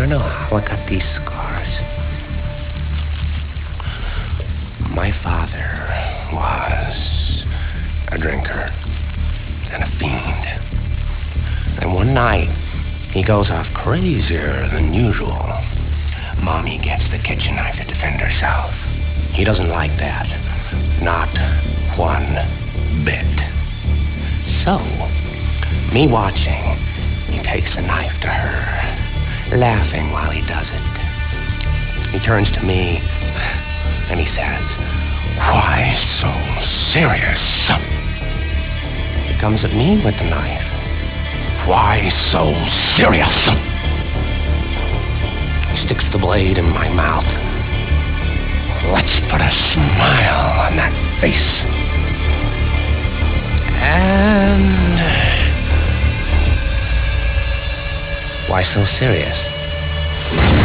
to know how I got these scars. My father was a drinker and a fiend. And one night, he goes off crazier than usual. Mommy gets the kitchen knife to defend herself. He doesn't like that. Not one bit. So, me watching, he takes the knife to her, laughing while he does it. He turns to me and he says, "Why so serious?" He comes at me with the knife. "Why so serious?" He sticks the blade in my mouth. Let's put a smile on that face. And why so serious?